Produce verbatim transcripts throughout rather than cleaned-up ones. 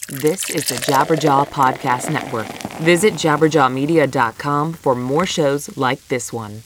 This is the Jabberjaw Podcast Network. Visit jabberjaw media dot com for more shows like this one.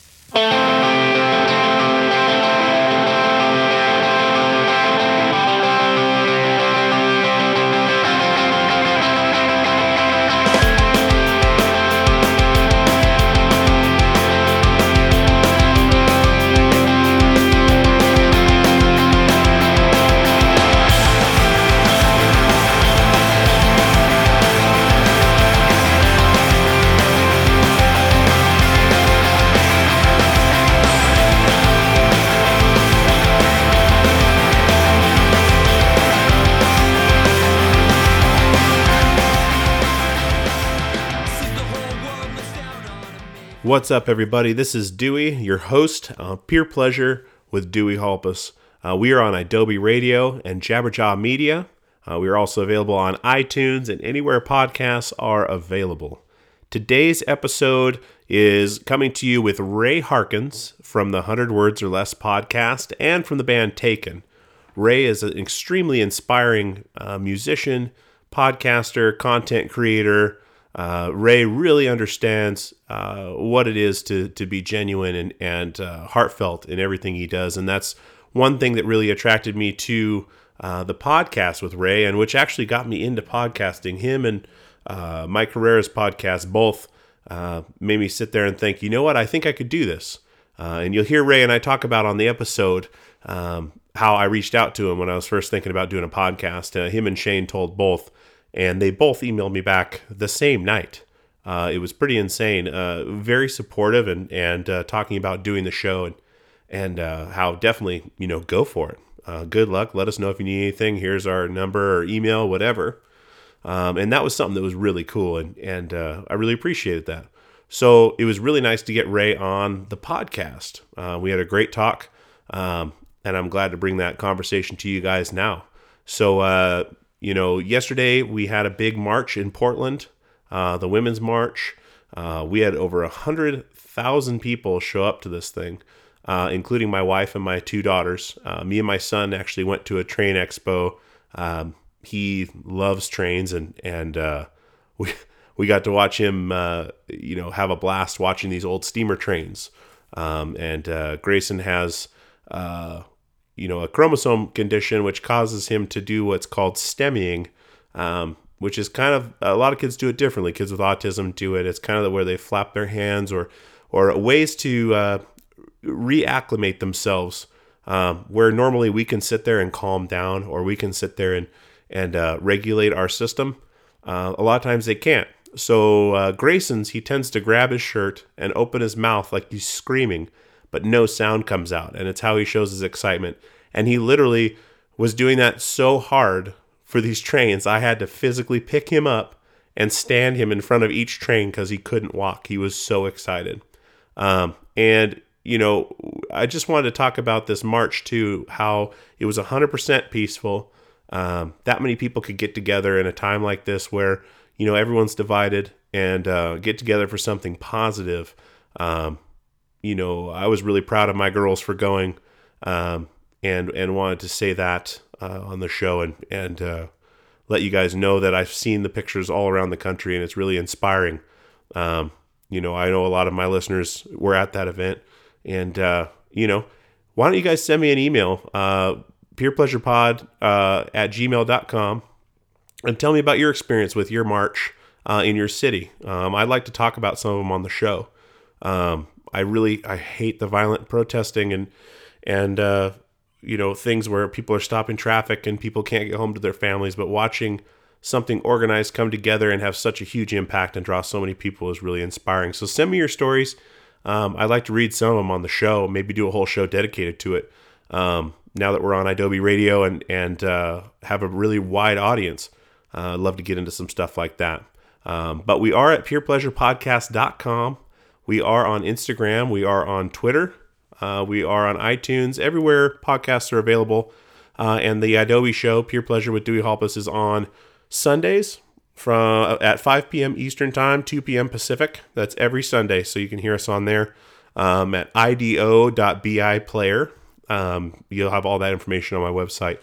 What's up, everybody? This is Dewey, your host, uh, Peer Pleasure with Dewey Halpus. Uh, we are on Adobe Radio and Jabberjaw Media. Uh, we are also available on iTunes and anywhere podcasts are available. Today's episode is coming to you with Ray Harkins from the one hundred Words or Less podcast and from the band Taken. Ray is an extremely inspiring uh, musician, podcaster, content creator. Uh, Ray really understands uh, what it is to to be genuine and, and uh, heartfelt in everything he does. And that's one thing that really attracted me to uh, the podcast with Ray, and which actually got me into podcasting. Him and uh, Mike Herrera's podcast both uh, made me sit there and think, you know what, I think I could do this. Uh, and you'll hear Ray and I talk about on the episode um, how I reached out to him when I was first thinking about doing a podcast. Uh, him and Shane told both. And they both emailed me back the same night. Uh, it was pretty insane. Uh, very supportive and and uh, talking about doing the show and and uh, how definitely, you know, go for it. Uh, good luck. Let us know if you need anything. Here's our number or email, whatever. Um, and that was something that was really cool, and and uh, I really appreciated that. So it was really nice to get Ray on the podcast. Uh, we had a great talk, um, and I'm glad to bring that conversation to you guys now. So. Uh, You know, yesterday we had a big march in Portland, uh, the Women's March. Uh, we had over one hundred thousand people show up to this thing, uh, including my wife and my two daughters. Uh, me and my son actually went to a train expo. Um, he loves trains, and and uh, we we got to watch him, uh, you know, have a blast watching these old steamer trains. Um, and uh, Grayson has. Uh, you know, a chromosome condition which causes him to do what's called stemming, um, which is kind of, a lot of kids do it differently. Kids with autism do it. It's kind of where they flap their hands or or ways to uh, reacclimate themselves, um, where normally we can sit there and calm down, or we can sit there and, and uh, regulate our system. Uh, a lot of times they can't. So uh, Grayson's, he tends to grab his shirt and open his mouth like he's screaming, but no sound comes out, and it's how he shows his excitement. And he literally was doing that so hard for these trains, I had to physically pick him up and stand him in front of each train because he couldn't walk. He was so excited. Um, and, you know, I just wanted to talk about this march too, how it was one hundred percent peaceful. Um, that many people could get together in a time like this where, you know, everyone's divided and uh, get together for something positive. Um, You know, I was really proud of my girls for going, um, and and wanted to say that uh, on the show and and uh, let you guys know that I've seen the pictures all around the country, and it's really inspiring. Um, you know, I know a lot of my listeners were at that event, and uh, you know, why don't you guys send me an email, uh, peerpleasurepod uh, at gmail dot com, and tell me about your experience with your march uh, in your city. Um, I'd like to talk about some of them on the show. Um, I really, I hate the violent protesting and, and, uh, you know, things where people are stopping traffic and people can't get home to their families, but watching something organized come together and have such a huge impact and draw so many people is really inspiring. So send me your stories. Um, I'd like to read some of them on the show, maybe do a whole show dedicated to it. Um, now that we're on Adobe Radio and, and, uh, have a really wide audience, uh, I'd love to get into some stuff like that. Um, but we are at peer pleasure podcast dot com. We are on Instagram. We are on Twitter. Uh, we are on iTunes. Everywhere podcasts are available. Uh, and the Adobe show, Peer Pleasure with Dewey Halpus, is on Sundays from at five p.m. Eastern Time, two p.m. Pacific. That's every Sunday, so you can hear us on there um, at I D O dot B I player. Um, you'll have all that information on my website.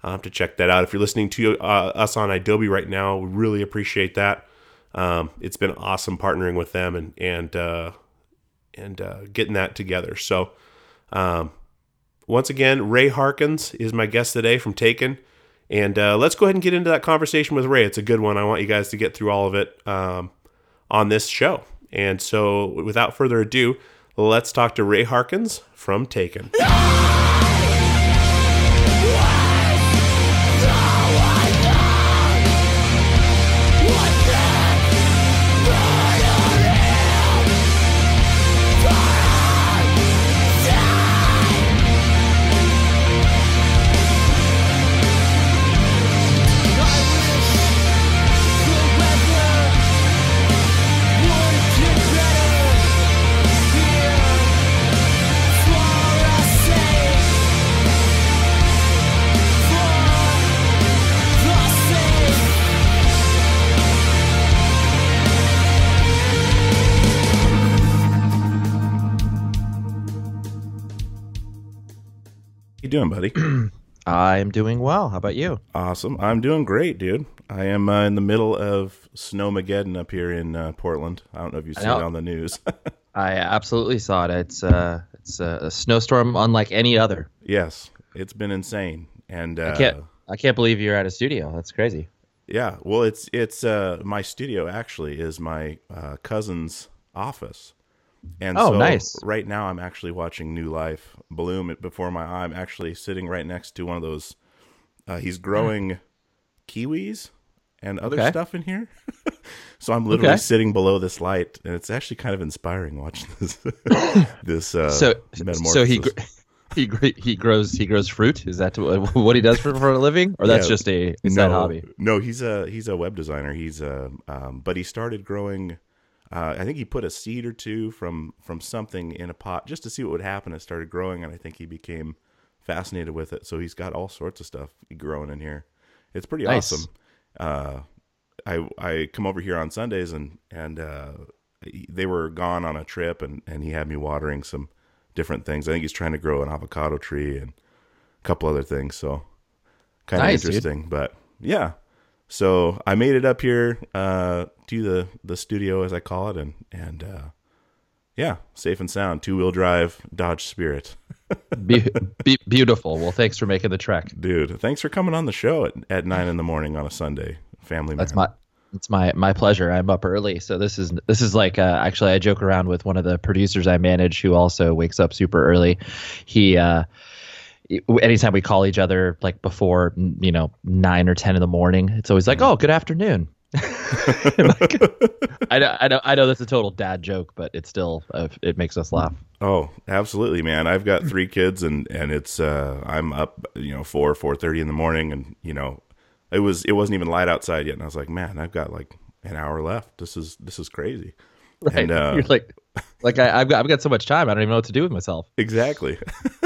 uh, to check that out. If you're listening to uh, us on Adobe right now, we really appreciate that. Um, it's been awesome partnering with them and and uh, and uh, getting that together. So um, once again, Ray Harkins is my guest today from Taken. And uh, let's go ahead and get into that conversation with Ray. It's a good one. I want you guys to get through all of it um, on this show. And so without further ado, let's talk to Ray Harkins from Taken. Doing, buddy? I'm doing well. How about you? Awesome. I'm doing great, dude. I am uh, in the middle of Snowmageddon up here in uh, Portland. I don't know if you've seen it on the news. I absolutely saw it. It's uh, it's a, a snowstorm unlike any other. Yes, it's been insane, and uh, I can't I can't believe you're at a studio. That's crazy. Yeah, well, it's it's uh, my studio actually is my uh, cousin's office. And oh, so nice. Right now I'm actually watching New Life bloom before my eye. I'm actually sitting right next to one of those. Uh, he's growing kiwis and other okay. stuff in here. So I'm literally okay. sitting below this light, and it's actually kind of inspiring watching this. this uh, so, metamorphosis. So he he he grows he grows fruit. Is that what he does for, for a living, or that's yeah, just a is no, that hobby? No, he's a he's a web designer. He's a um, but he started growing. Uh, I think he put a seed or two from, from something in a pot just to see what would happen. It started growing, and I think he became fascinated with it. So he's got all sorts of stuff growing in here. It's pretty nice. awesome. Uh, I I come over here on Sundays, and and uh, they were gone on a trip, and, and he had me watering some different things. I think he's trying to grow an avocado tree and a couple other things. So kind of nice, interesting, dude. But yeah. So I made it up here uh, to the, the studio, as I call it, and and uh, yeah, safe and sound, two wheel drive Dodge Spirit. be, be, beautiful. Well, thanks for making the trek, dude. Thanks for coming on the show at, at nine in the morning on a Sunday, family. That's man. my it's my my pleasure. I'm up early, so this is this is like uh, actually I joke around with one of the producers I manage who also wakes up super early. He. Uh, Anytime we call each other like before, you know, nine or ten in the morning, it's always like, "Oh, good afternoon." like, I know, I know, I know that's a total dad joke, but it's still uh, it makes us laugh. Oh, absolutely, man! I've got three kids, and and it's uh, I'm up, you know, four four thirty in the morning, and you know, it was it wasn't even light outside yet, and I was like, man, I've got like an hour left. This is this is crazy. Right? And, uh, You're like, like I, I've got I've got so much time, I don't even know what to do with myself. Exactly.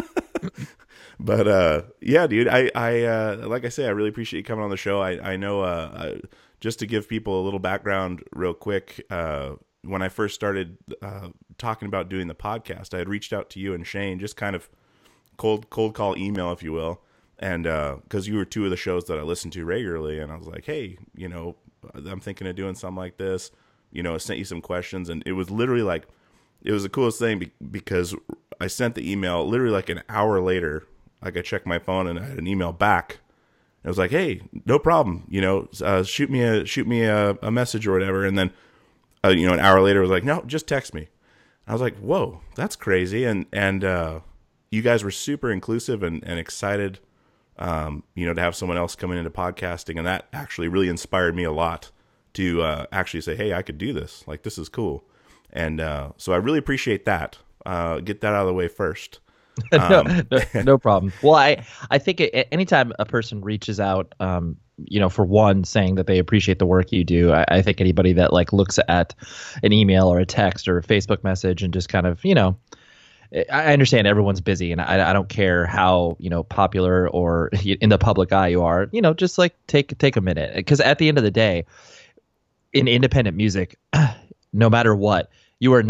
But uh, yeah, dude, I, I uh, like I say, I really appreciate you coming on the show. I, I know uh, I, just to give people a little background real quick, uh, when I first started uh, talking about doing the podcast, I had reached out to you and Shane, just kind of cold cold call email, if you will, and because uh, you were two of the shows that I listened to regularly, and I was like, hey, you know, I'm thinking of doing something like this. You know, I sent you some questions, and it was literally like, it was the coolest thing be- because I sent the email literally like an hour later. Like I checked my phone and I had an email back. I was like, "Hey, no problem. You know, uh, shoot me a shoot me a, a message or whatever." And then, uh, you know, an hour later, it was like, "No, just text me." I was like, "Whoa, that's crazy!" And and uh, you guys were super inclusive and, and excited, um, you know, to have someone else coming into podcasting, and that actually really inspired me a lot to uh, actually say, "Hey, I could do this. Like, this is cool." And uh, so I really appreciate that. Uh, get that out of the way first. no, no, no problem. Well, I, I think it, anytime a person reaches out, um, you know, for one, saying that they appreciate the work you do, I, I think anybody that like looks at an email or a text or a Facebook message and just kind of, you know, I understand everyone's busy, and I, I don't care how, you know, popular or in the public eye you are, you know, just like take take a minute, because at the end of the day, in independent music, no matter what, you are not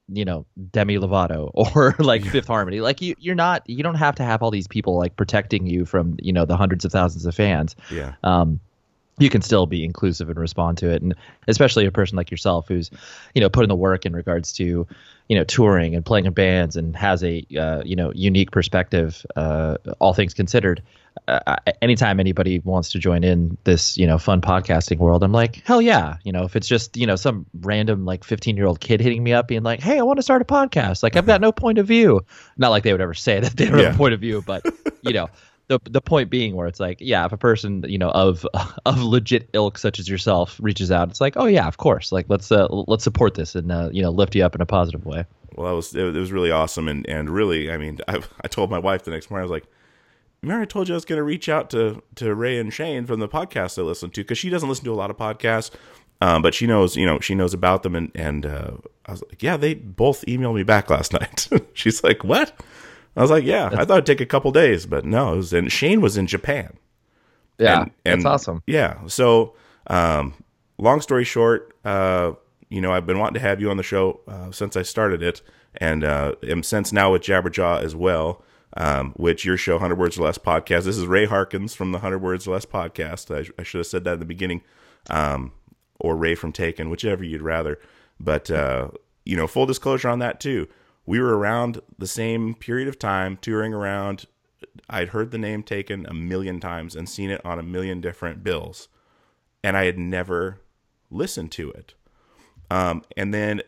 you know, Demi Lovato or like Fifth Harmony. Like you, you're not, you don't have to have all these people like protecting you from, you know, the hundreds of thousands of fans. Yeah. Um, you can still be inclusive and respond to it. And especially a person like yourself who's, you know, put in the work in regards to, you know, touring and playing in bands and has a, uh, you know, unique perspective, uh, all things considered. Uh, anytime anybody wants to join in this, you know, fun podcasting world, I'm like, hell yeah. You know, if it's just, you know, some random like fifteen year old kid hitting me up being like, hey, I want to start a podcast. Like I've got no point of view. Not like they would ever say that they don't Yeah. have a point of view, but you know, the the point being where it's like, yeah, if a person, you know, of of legit ilk such as yourself reaches out, it's like, oh yeah, of course. Like let's uh, let's support this and uh, you know, lift you up in a positive way. Well, that was it, it was really awesome, and and really, I mean, I I told my wife the next morning, I was like, remember I told you I was going to reach out to, to Ray and Shane from the podcast I listen to, because she doesn't listen to a lot of podcasts, um, but she knows, you know, she knows about them. And, and uh, I was like, yeah, they both emailed me back last night. She's like, what? I was like, yeah, I thought it'd take a couple days, but no, it was in, Shane was in Japan. Yeah, and, and, that's awesome. Yeah. So um, long story short, uh, you know, I've been wanting to have you on the show uh, since I started it, and uh, am since now with Jabberjaw as well. Um, which your show, one hundred Words or Less podcast. This is Ray Harkins from the one hundred Words or Less podcast. I, I should have said that in the beginning, um, or Ray from Taken, whichever you'd rather. But, uh, you know, full disclosure on that too. We were around the same period of time, touring around. I'd heard the name Taken a million times and seen it on a million different bills, and I had never listened to it. Um, and then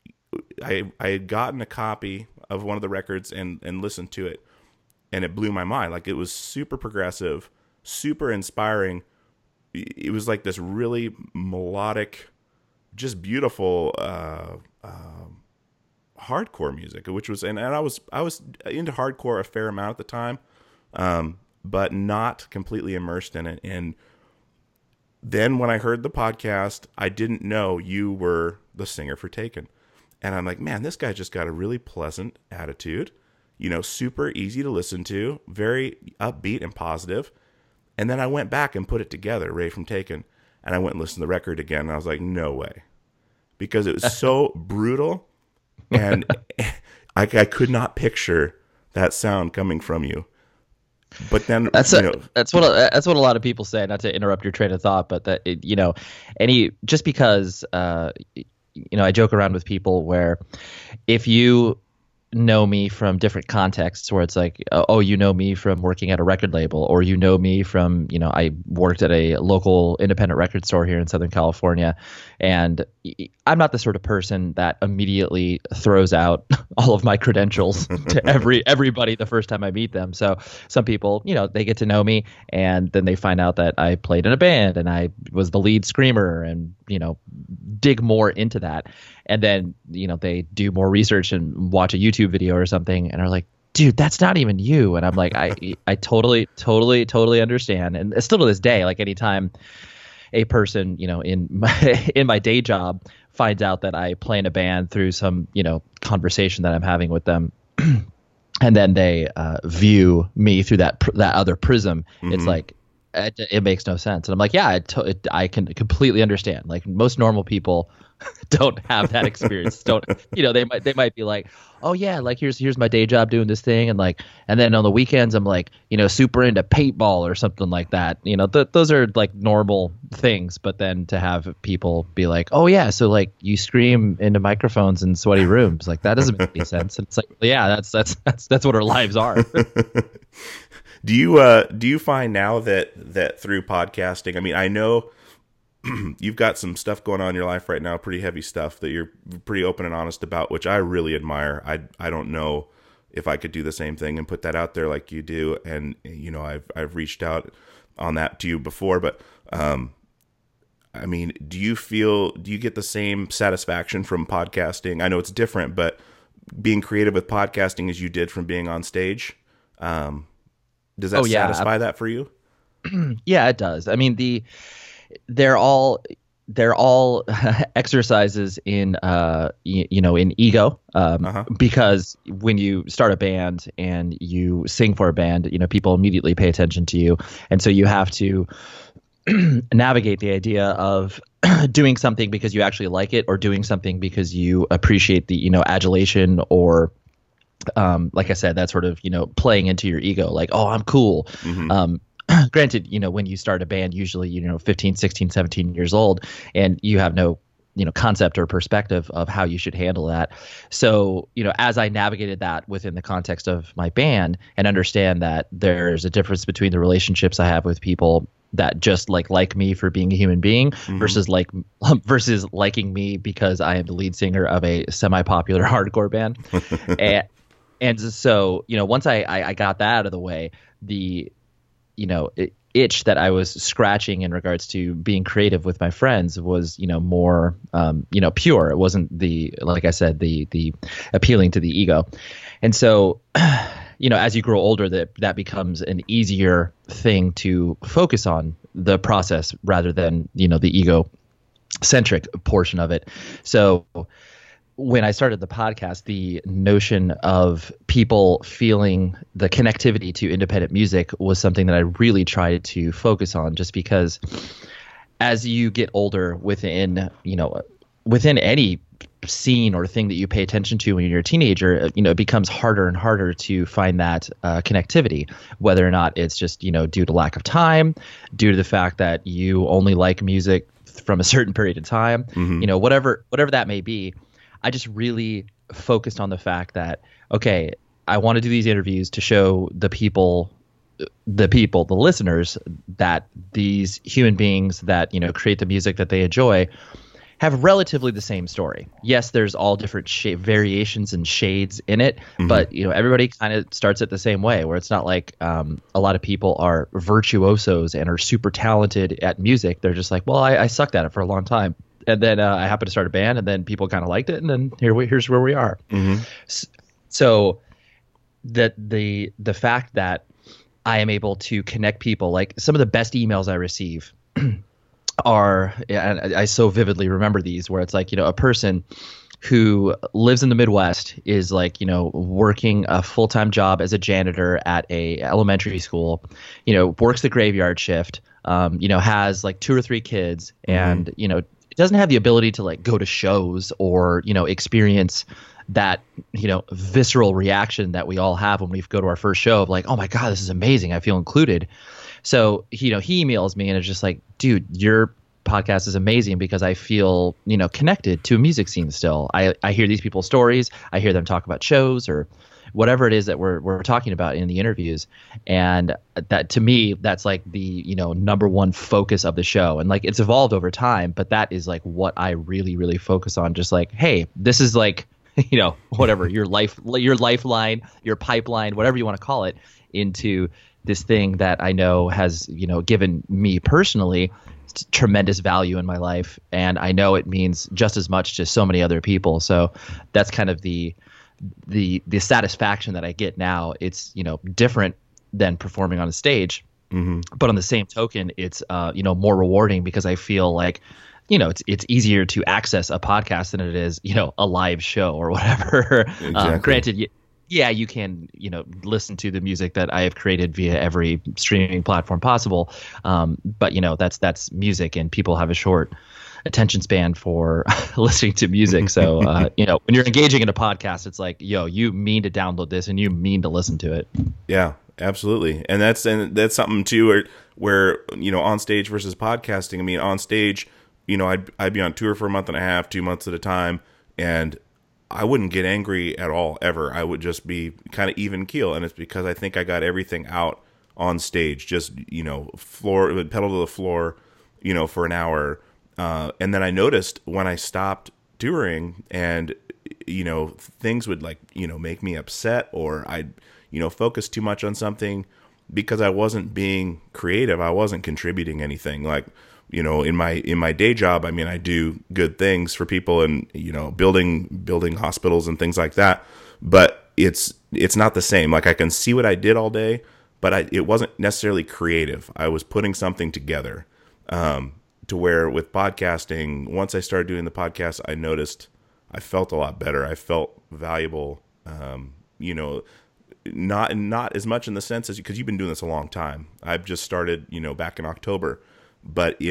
I I had gotten a copy of one of the records and, and listened to it. And it blew my mind. Like, it was super progressive, super inspiring. It was like this really melodic, just beautiful uh, uh, hardcore music, which was, and, and I was I was into hardcore a fair amount at the time, um, but not completely immersed in it. And then when I heard the podcast, I didn't know you were the singer for Taken. And I'm like, man, this guy just got a really pleasant attitude. You know, super easy to listen to, very upbeat and positive. And then I went back and put it together, Ray from Taken, and I went and listened to the record again, and I was like, no way. Because it was so brutal, and I, I could not picture that sound coming from you. But then, that's you a, know, that's what a, that's what a lot of people say. Not to interrupt your train of thought, but that it, you know, any just because uh, you know, I joke around with people where if you know me from different contexts where it's like, oh, you know me from working at a record label, or you know me from, you know, I worked at a local independent record store here in Southern California. And I'm not the sort of person that immediately throws out all of my credentials to every everybody the first time I meet them. So some people, you know, they get to know me and then they find out that I played in a band and I was the lead screamer and, you know, dig more into that. And then, you know, they do more research and watch a YouTube video or something and are like, dude, that's not even you. And I'm like, I I totally, totally, totally understand. And still to this day, like anytime a person, you know, in my in my day job finds out that I play in a band through some, you know, conversation that I'm having with them, and then they uh, view me through that pr- that other prism, mm-hmm. It's like, it, it makes no sense. And I'm like, yeah, I, to- it, I can completely understand. Like most normal people don't have that experience. Don't, you know, they might they might be like, oh yeah, like here's here's my day job doing this thing, and like, and then on the weekends I'm like, you know, super into paintball or something like that. You know, th- those are like normal things. But then to have people be like, oh yeah, so like you scream into microphones in sweaty rooms, like that doesn't make any sense. And it's like, yeah, that's that's that's that's what our lives are. Do you uh do you find now that that through podcasting, I mean, I know you've got some stuff going on in your life right now, pretty heavy stuff that you're pretty open and honest about, which I really admire. I I don't know if I could do the same thing and put that out there like you do. And you know, I've I've reached out on that to you before, but um I mean, do you feel do you get the same satisfaction from podcasting? I know it's different, but being creative with podcasting as you did from being on stage, um does that oh, yeah. satisfy that for you? Yeah, it does. I mean, the they're all they're all exercises in uh you, you know in ego, um, uh-huh. because when you start a band and you sing for a band, you know, people immediately pay attention to you, and so you have to navigate the idea of doing something because you actually like it, or doing something because you appreciate the, you know, adulation, or um, like I said, that sort of, you know, playing into your ego, like, oh, I'm cool. Mm-hmm. Um, granted, you know, when you start a band, usually, you know, fifteen, sixteen, seventeen years old, and you have no, you know, concept or perspective of how you should handle that. So, you know, as I navigated that within the context of my band, and understand that there's a difference between the relationships I have with people that just like like me for being a human being, mm-hmm. versus like versus liking me because I am the lead singer of a semi-popular hardcore band. and, and so, you know, once I, I I got that out of the way, the you know it, itch that I was scratching in regards to being creative with my friends was, you know, more, um, you know, pure. It wasn't the, like I said, the, the appealing to the ego. And so, you know, as you grow older, that, that becomes an easier thing to focus on, the process, rather than, you know, the ego centric portion of it. So when I started the podcast, the notion of people feeling the connectivity to independent music was something that I really tried to focus on, just because as you get older within, you know, within any scene or thing that you pay attention to when you're a teenager, you know, it becomes harder and harder to find that uh, connectivity, whether or not it's just, you know, due to lack of time, due to the fact that you only like music from a certain period of time, mm-hmm. you know, whatever, whatever that may be. I just really focused on the fact that, okay, I want to do these interviews to show the people, the people, the listeners, that these human beings that, you know, create the music that they enjoy have relatively the same story. Yes, there's all different sh- variations and shades in it, mm-hmm. but, you know, everybody kind of starts it the same way, where it's not like um, a lot of people are virtuosos and are super talented at music. They're just like, well, I, I sucked at it for a long time. And then uh, I happened to start a band, and then people kind of liked it, and then here we here's where we are. Mm-hmm. So that the the fact that I am able to connect people, like some of the best emails I receive are, and I so vividly remember these, where it's like, you know, a person who lives in the Midwest is like, you know, working a full-time job as a janitor at a elementary school, you know, works the graveyard shift, um, you know, has like two or three kids, and, mm-hmm. you know, doesn't have the ability to like go to shows or, you know, experience that, you know, visceral reaction that we all have when we go to our first show of like, oh my God, this is amazing, I feel included. So, you know, he emails me and it's just like, dude, your podcast is amazing because I feel, you know, connected to a music scene still. I, I hear these people's stories. I hear them talk about shows or whatever it is that we're we're talking about in the interviews. And that, to me, that's like the, you know, number one focus of the show. And like, it's evolved over time, but that is like what I really, really focus on. Just like, hey, this is like, you know, whatever, your life, your lifeline, your pipeline, whatever you want to call it, into this thing that I know has, you know, given me personally t- tremendous value in my life. And I know it means just as much to so many other people. So that's kind of the, the, the satisfaction that I get now. It's, you know, different than performing on a stage, mm-hmm. but on the same token, it's, uh, you know, more rewarding because I feel like, you know, it's it's easier to access a podcast than it is, you know, a live show or whatever. Exactly. Um, granted, yeah, you can, you know, listen to the music that I have created via every streaming platform possible. Um, but, you know, that's that's music, and people have a short attention span for listening to music. So, uh, you know, when you're engaging in a podcast, it's like, yo, you mean to download this and you mean to listen to it. Yeah, absolutely. And that's and that's something too, where, where you know, on stage versus podcasting. I mean, on stage, you know, I'd I'd be on tour for a month and a half, two months at a time, and I wouldn't get angry at all, ever. I would just be kind of even keel, and it's because I think I got everything out on stage, just, you know, floor, pedal to the floor, you know, for an hour. Uh, and then I noticed when I stopped touring and, you know, things would like, you know, make me upset, or I'd, you know, focus too much on something because I wasn't being creative. I wasn't contributing anything. Like, you know, in my in my day job, I mean, I do good things for people, and, you know, building building hospitals and things like that. But it's it's not the same. Like, I can see what I did all day, but I, it wasn't necessarily creative. I was putting something together. Um, to where with podcasting, once I started doing the podcast, I noticed I felt a lot better. I felt valuable. Um, you know, not not as much in the sense as, because you've been doing this a long time. I've just started, you know, back in October. But it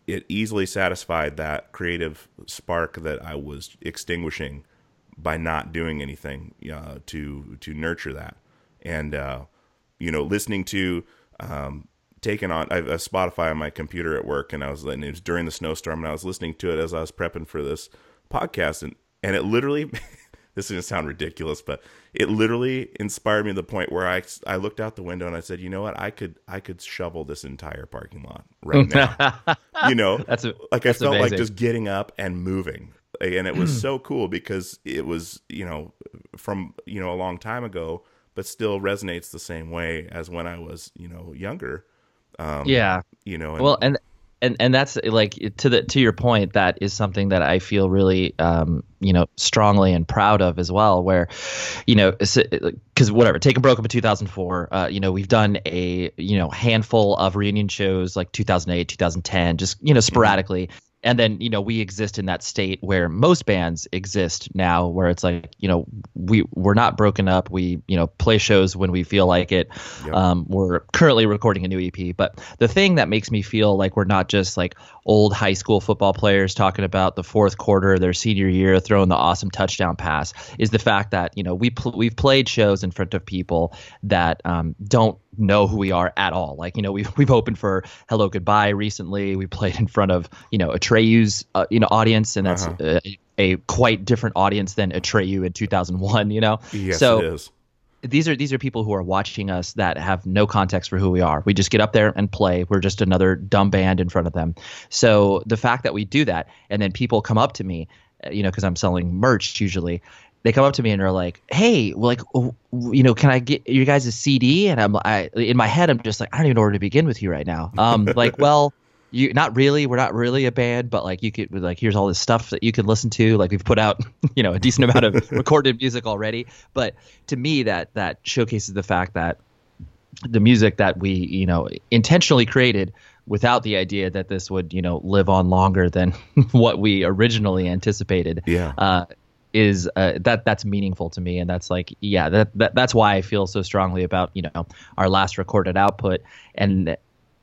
it easily satisfied that creative spark that I was extinguishing by not doing anything uh, to to nurture that. And uh, you know, listening to um, taking on I have a Spotify on my computer at work, and I was and it was during the snowstorm, and I was listening to it as I was prepping for this podcast, and and it literally this is gonna sound ridiculous, but it literally inspired me to the point where I I looked out the window and I said, you know what, I could I could shovel this entire parking lot right now. You know, that's a, like that's I felt amazing. like just getting up and moving. And it was so cool because it was, you know, from, you know, a long time ago, but still resonates the same way as when I was, you know, younger. Um, yeah. You know, and, well, and, and, and that's like to the, to your point, that is something that I feel really, um, you know, strongly and proud of as well, where, you know, because whatever, Taken broke up in two thousand four, uh, you know, we've done a, you know, handful of reunion shows like two thousand eight, two thousand ten, just, you know, sporadically. Mm-hmm. And then, you know, we exist in that state where most bands exist now, where it's like, you know, we, we're not broken up. We, you know, play shows when we feel like it. Yep. Um, we're currently recording a new E P. But the thing that makes me feel like we're not just like old high school football players talking about the fourth quarter of their senior year, throwing the awesome touchdown pass, is the fact that, you know, we pl- we've played shows in front of people that um, don't know who we are at all. Like, you know, we've we've opened for Hello Goodbye recently. We played in front of, you know, Atreyu's uh, you know audience, and that's uh-huh. a, a quite different audience than Atreyu in two thousand one. You know, yes, so it is. These are these are people who are watching us that have no context for who we are. We just get up there and play. We're just another dumb band in front of them. So the fact that we do that, and then people come up to me, you know, because I'm selling merch usually. They come up to me and are like, "Hey, well, like, you know, can I get you guys a C D?" And I'm, I, in my head, I'm just like, I don't even know where to begin with you right now. Um, like, well, you, not really. We're not really a band, but like, you could, like, here's all this stuff that you can listen to. Like, we've put out, you know, a decent amount of recorded music already. But to me, that that showcases the fact that the music that we, you know, intentionally created without the idea that this would, you know, live on longer than what we originally anticipated. Yeah. Uh, is uh, that that's meaningful to me, and that's like, yeah, that, that that's why I feel so strongly about, you know, our last recorded output, and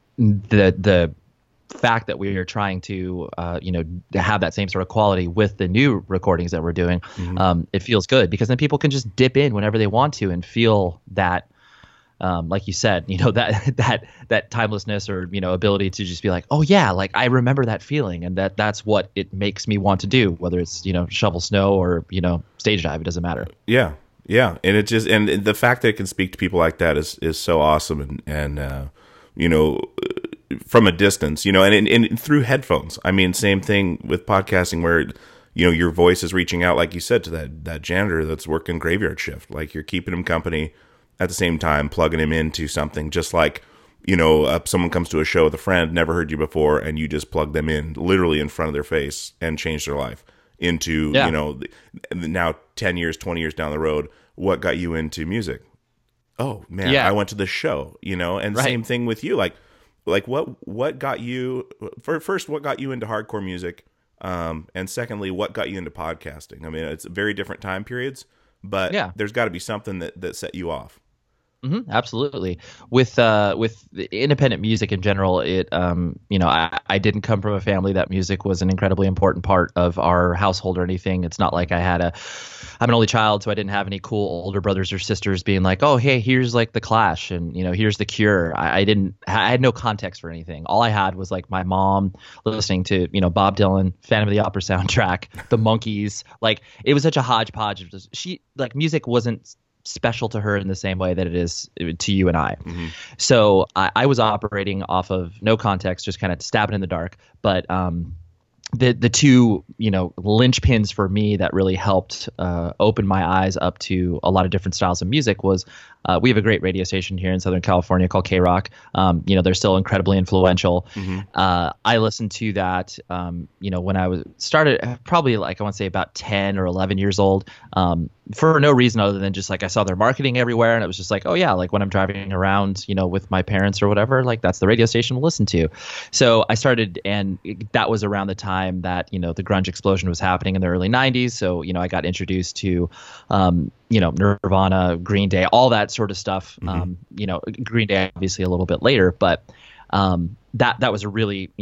the the fact that we are trying to uh, you know, have that same sort of quality with the new recordings that we're doing. Mm-hmm. Um, it feels good because then people can just dip in whenever they want to and feel that. Um, like you said, you know, that that that timelessness, or, you know, ability to just be like, oh yeah, like I remember that feeling, and that that's what it makes me want to do, whether it's, you know, shovel snow or, you know, stage dive, it doesn't matter. Yeah, yeah, and it just and the fact that it can speak to people like that is is so awesome, and and uh, you know, from a distance, you know, and, and and through headphones. I mean, same thing with podcasting, where, you know, your voice is reaching out, like you said, to that that janitor that's working graveyard shift, like you're keeping him company. At the same time, plugging him into something, just like, you know, uh, someone comes to a show with a friend, never heard you before, and you just plug them in literally in front of their face and change their life into, yeah. you know, now ten years, twenty years down the road, what got you into music? Oh, man, yeah. I went to this show, you know, and right. Same thing with you. Like, like what what got you, for, first, what got you into hardcore music? Um, and secondly, what got you into podcasting? I mean, it's very different time periods, but yeah. There's got to be something that, that set you off. Mm-hmm, absolutely. With uh, with independent music in general, it um, you know, I, I didn't come from a family that music was an incredibly important part of our household or anything. It's not like I had a, I'm an only child, so I didn't have any cool older brothers or sisters being like, oh, hey, here's like the Clash, and, you know, here's the Cure. I, I didn't, I had no context for anything. All I had was like my mom listening to, you know, Bob Dylan, Phantom of the Opera soundtrack, the Monkees. Like, it was such a hodgepodge of just, she, like, music wasn't special to her in the same way that it is to you and I. Mm-hmm. So I, I was operating off of no context, just kind of stabbing in the dark. But um, the the two, you know, linchpins for me that really helped uh, open my eyes up to a lot of different styles of music was uh, we have a great radio station here in Southern California called K-Rock. Um, you know, they're still incredibly influential. Mm-hmm. Uh, I listened to that, um, you know, when I was started probably like I want to say about ten or eleven years old. Um, for no reason other than just like I saw their marketing everywhere, and it was just like, oh yeah, like when I'm driving around, you know, with my parents or whatever, like that's the radio station to listen to. So I started, and that was around the time that, you know, the grunge explosion was happening in the early nineties. So, you know, I got introduced to, um, you know, Nirvana, Green Day, all that sort of stuff. Mm-hmm. Um, you know, Green Day obviously a little bit later, but um, that that was a really, you know,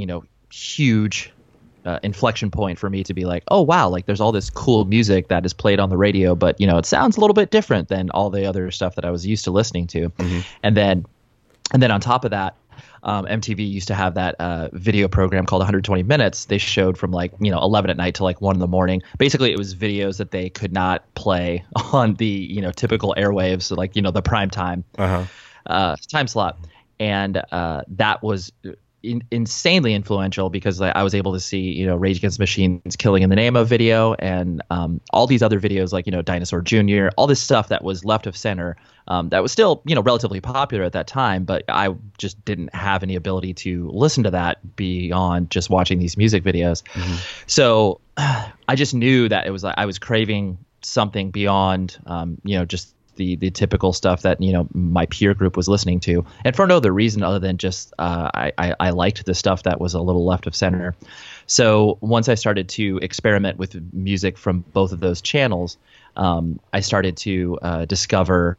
huge uh, inflection point for me to be like, oh wow, like there's all this cool music that is played on the radio, but you know, it sounds a little bit different than all the other stuff that I was used to listening to. Mm-hmm. And then, and then on top of that, um, M T V used to have that uh, video program called one hundred twenty minutes. They showed from like, you know, eleven at night to like one in the morning. Basically, it was videos that they could not play on the, you know, typical airwaves, so like, you know, the prime time uh-huh. uh, time slot. And uh, that was in, insanely influential because I, I was able to see, you know, Rage Against the Machine's Killing in the Name of video and um, all these other videos like, you know, Dinosaur Junior, all this stuff that was left of center um, that was still, you know, relatively popular at that time. But I just didn't have any ability to listen to that beyond just watching these music videos. Mm-hmm. So I just knew that it was like I was craving something beyond, um, you know, just the the typical stuff that, you know, my peer group was listening to, and for no other reason other than just uh, I, I I liked the stuff that was a little left of center. So once I started to experiment with music from both of those channels, um, I started to uh, discover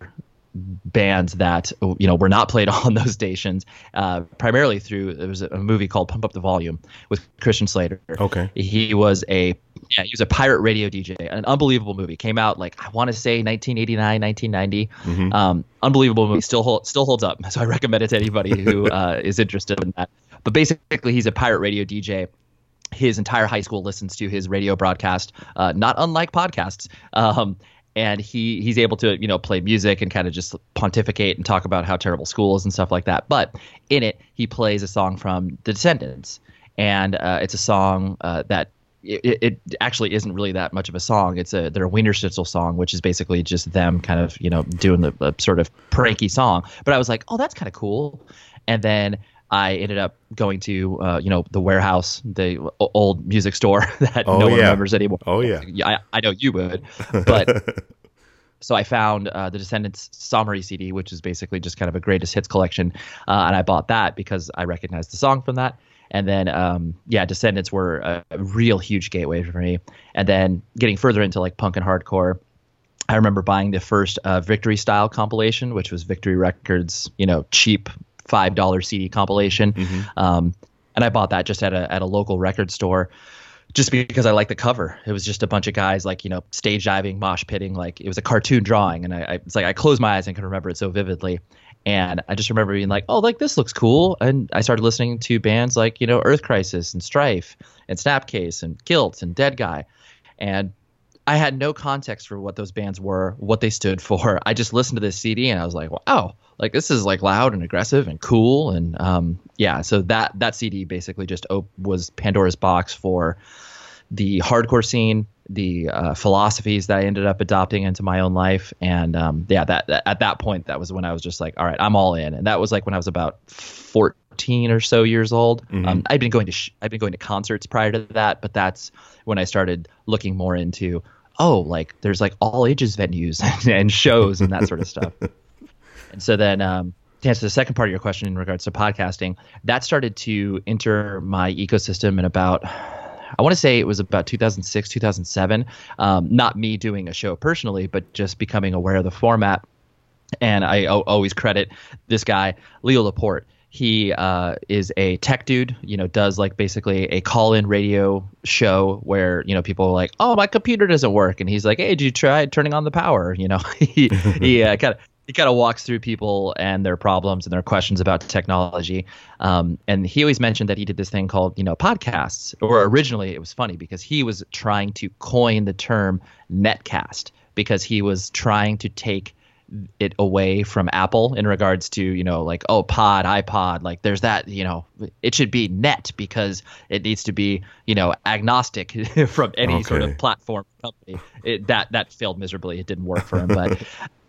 bands that, you know, were not played on those stations, uh, primarily through, there was a movie called Pump Up the Volume with Christian Slater. Okay. He was a, yeah, he was a pirate radio D J, an unbelievable movie. Came out like, I want to say nineteen eighty-nine, nineteen ninety. Mm-hmm. Um, unbelievable movie, still hold, still holds up. So I recommend it to anybody who uh, is interested in that. But basically, he's a pirate radio D J. His entire high school listens to his radio broadcast, uh, not unlike podcasts. Um, And he he's able to, you know, play music and kind of just pontificate and talk about how terrible school is and stuff like that. But in it, he plays a song from The Descendants. And uh, it's a song uh, that it, it actually isn't really that much of a song. It's a their Wiener Schnitzel song, which is basically just them kind of, you know, doing the, the sort of pranky song. But I was like, oh, that's kind of cool. And then I ended up going to, uh, you know, the Warehouse, the old music store that oh, no one yeah. remembers anymore. Oh, yeah. I, I know you would. But so I found uh, the Descendants Summary C D, which is basically just kind of a greatest hits collection. Uh, and I bought that because I recognized the song from that. And then, um, yeah, Descendants were a, a real huge gateway for me. And then getting further into like punk and hardcore, I remember buying the first uh, Victory Style compilation, which was Victory Records, you know, cheap five dollar C D compilation. Mm-hmm. Um, and I bought that just at a at a local record store just because I liked the cover. It was just a bunch of guys like, you know, stage diving, mosh pitting, like it was a cartoon drawing. And I, I it's like I closed my eyes and can remember it so vividly. And I just remember being like, oh, like this looks cool. And I started listening to bands like, you know, Earth Crisis and Strife and Snapcase and Guilt and Dead Guy. And I had no context for what those bands were, what they stood for. I just listened to this C D and I was like, wow, like this is like loud and aggressive and cool. And um, yeah, so that that C D basically just op- was Pandora's box for the hardcore scene, the uh, philosophies that I ended up adopting into my own life. And um, yeah, that, that at that point, that was when I was just like, all right, I'm all in. And that was like when I was about fourteen or so years old. Mm-hmm. Um, I'd been going to sh- I'd been going to concerts prior to that, but that's when I started looking more into, oh, like there's like all ages venues and shows and that sort of stuff. And so then um, to answer the second part of your question in regards to podcasting, that started to enter my ecosystem in about, I want to say it was about two thousand six, two thousand seven. Um, not me doing a show personally, but just becoming aware of the format. And I o- always credit this guy, Leo Laporte. He uh, is a tech dude, you know, does like basically a call-in radio show where, you know, people are like, oh, my computer doesn't work. And he's like, hey, did you try turning on the power? You know, he he uh, kind of he kind of walks through people and their problems and their questions about technology. Um, and he always mentioned that he did this thing called, you know, podcasts. Or originally it was funny because he was trying to coin the term netcast because he was trying to take it away from Apple in regards to, you know, like, oh, pod, iPod, like there's that, you know, it should be net because it needs to be, you know, agnostic from any okay. sort of platform company. It, that that failed miserably. It didn't work for him. But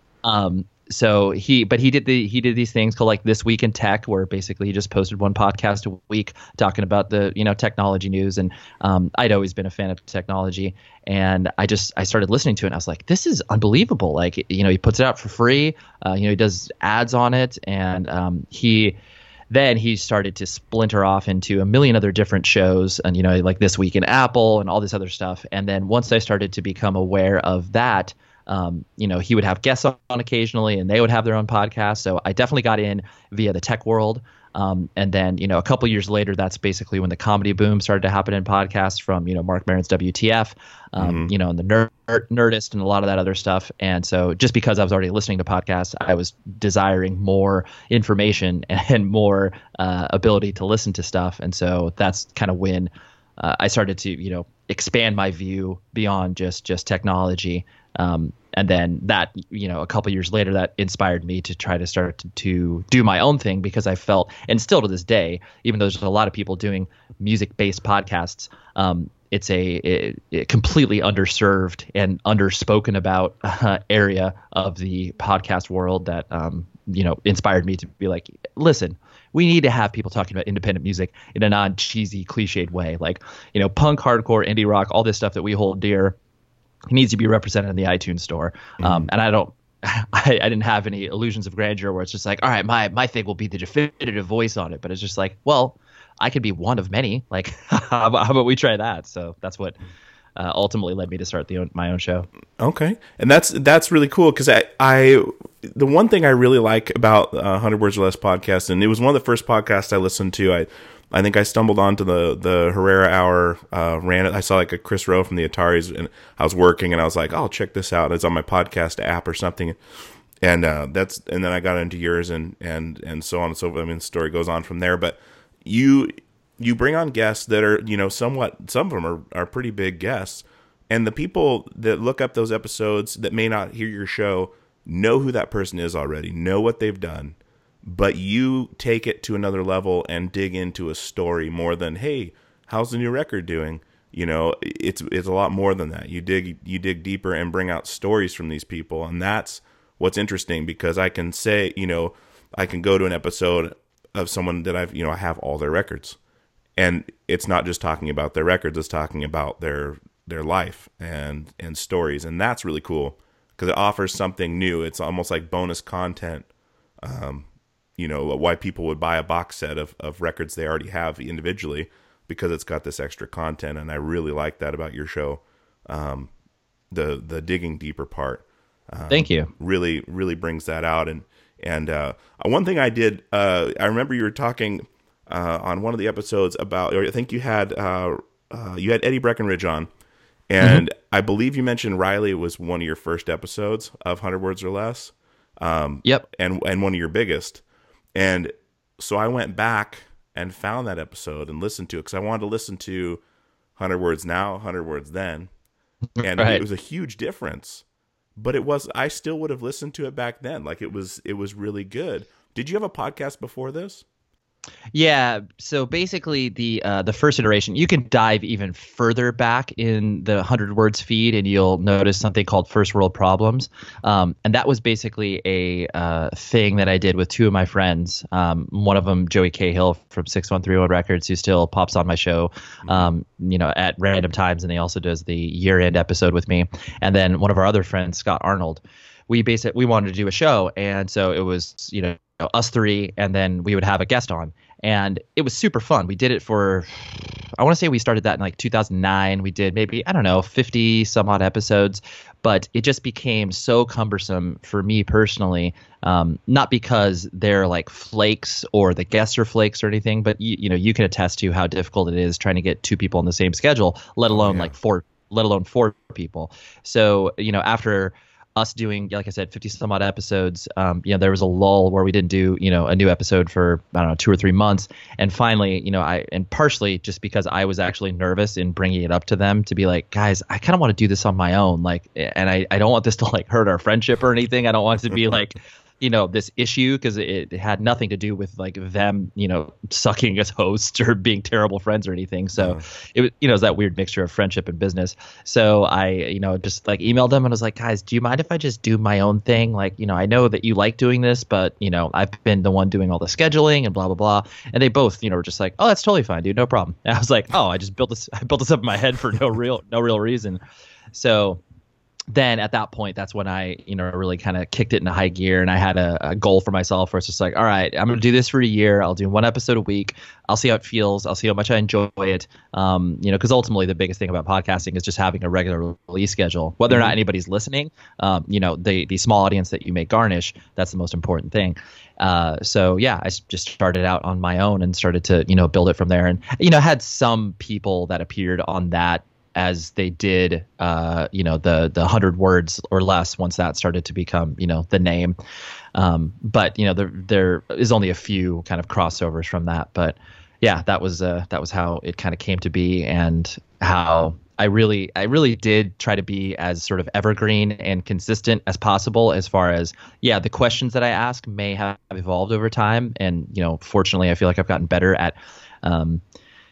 um, so he, but he did the he did these things called like This Week in Tech, where basically he just posted one podcast a week talking about the, you know, technology news. And um, I'd always been a fan of technology. And I just I started listening to it and I was like, this is unbelievable. Like, you know, he puts it out for free. Uh, you know, he does ads on it. And um, he then he started to splinter off into a million other different shows and, you know, like This Week in Apple and all this other stuff. And then once I started to become aware of that, um, you know, he would have guests on occasionally and they would have their own podcast. So I definitely got in via the tech world. Um, and then, you know, a couple years later, that's basically when the comedy boom started to happen in podcasts from, you know, Mark Maron's W T F, um, mm-hmm. you know, and the Nerd, Nerdist and a lot of that other stuff. And so just because I was already listening to podcasts, I was desiring more information and more uh, ability to listen to stuff. And so that's kind of when uh, I started to, you know, expand my view beyond just just technology. Um, and then that, you know, a couple years later, that inspired me to try to start to, to do my own thing, because I felt, and still to this day, even though there's a lot of people doing music-based podcasts, um, it's a, a, a completely underserved and underspoken about uh, area of the podcast world that, um, you know, inspired me to be like, listen, we need to have people talking about independent music in a non-cheesy, cliched way. Like, you know, punk, hardcore, indie rock, all this stuff that we hold dear, it needs to be represented in the iTunes store. Mm-hmm. Um, and I don't, I, I didn't have any illusions of grandeur where it's just like, all right, my, my thing will be the definitive voice on it. But it's just like, well, I could be one of many. Like, how about, how about we try that? So that's what uh, ultimately led me to start the own, my own show. Okay. And that's, that's really cool. Cause I, I, the one thing I really like about uh, one hundred Words or Less podcast, and it was one of the first podcasts I listened to. I, I think I stumbled onto the, the Herrera Hour, uh, ran it. I saw like a Chris Rowe from the Ataris, and I was working, and I was like, oh, check this out. It's on my podcast app or something. And, uh, that's, and then I got into yours and, and, and so on and so forth. I mean, the story goes on from there, but you, you bring on guests that are, you know, somewhat, some of them are, are pretty big guests. And the people that look up those episodes that may not hear your show know who that person is already, know what they've done. But you take it to another level and dig into a story more than, hey, how's the new record doing? You know, it's it's a lot more than that. You dig you dig deeper and bring out stories from these people, and that's what's interesting, because I can say, you know, I can go to an episode of someone that I've, you know, I have all their records, and it's not just talking about their records; it's talking about their their life and and stories, and that's really cool because it offers something new. It's almost like bonus content. Um, you know, why people would buy a box set of, of records they already have individually, because it's got this extra content. And I really like that about your show. Um, the, the digging deeper part. Um, Thank you. Really, really brings that out. And, and, uh, one thing I did, uh, I remember you were talking, uh, on one of the episodes about, or I think you had, uh, uh, you had Eddie Breckenridge on, and mm-hmm. I believe you mentioned Riley was one of your first episodes of one hundred Words or Less. Um, yep. And, and one of your biggest. And so I went back and found that episode and listened to it, because I wanted to listen to one hundred Words Now, one hundred Words Then. And right. It was a huge difference. But it was, I still would have listened to it back then. Like, it was, it was really good. Did you have a podcast before this? Yeah. So basically, the uh, the first iteration, you can dive even further back in the one hundred Words feed, and you'll notice something called First World Problems. Um, and that was basically a uh, thing that I did with two of my friends. Um, one of them, Joey Cahill from six one three one Records, who still pops on my show, um, you know, at random times, and he also does the year-end episode with me. And then one of our other friends, Scott Arnold. We basically we wanted to do a show, and so it was, you know, us three, and then we would have a guest on, and it was super fun. We did it for, I want to say we started that in like two thousand nine. We did maybe, I don't know, fifty some odd episodes, but it just became so cumbersome for me personally. Um, not because they're like flakes or the guests are flakes or anything, but you, you know, you can attest to how difficult it is trying to get two people on the same schedule, let alone oh, yeah. like four, let alone four people. So, you know, after us doing, like I said, fifty some odd episodes, um, you know, there was a lull where we didn't do, you know, a new episode for, I don't know, two or three months. And finally, you know, I, and partially just because I was actually nervous in bringing it up to them to be like, guys, I kind of want to do this on my own. Like, and I, I don't want this to like hurt our friendship or anything. I don't want it to be like, you know, this issue, because it, it had nothing to do with like them, you know, sucking as hosts or being terrible friends or anything. So mm. it was, you know, it was that weird mixture of friendship and business. So I, you know, just like emailed them and was like, guys, do you mind if I just do my own thing? Like, you know, I know that you like doing this, but, you know, I've been the one doing all the scheduling and blah, blah, blah. And they both, you know, were just like, oh, that's totally fine, dude. No problem. And I was like, oh, I just built this, I built this up in my head for no real, no real reason. So then at that point, that's when I, you know, really kind of kicked it into high gear, and I had a, a goal for myself where it's just like, all right, I'm going to do this for a year. I'll do one episode a week. I'll see how it feels. I'll see how much I enjoy it. Um, you know, because ultimately the biggest thing about podcasting is just having a regular release schedule, whether mm-hmm. or not anybody's listening. Um, you know, the the small audience that you may garnish, that's the most important thing. Uh, so yeah, I just started out on my own and started to, you know, build it from there. And, you know, had some people that appeared on that as they did, uh, you know, the the hundred words or less once that started to become, you know, the name. Um, but you know, there there is only a few kind of crossovers from that. But yeah, that was uh, that was how it kind of came to be, and how I really I really did try to be as sort of evergreen and consistent as possible. As far as yeah, the questions that I ask may have evolved over time, and you know, fortunately, I feel like I've gotten better at. Um,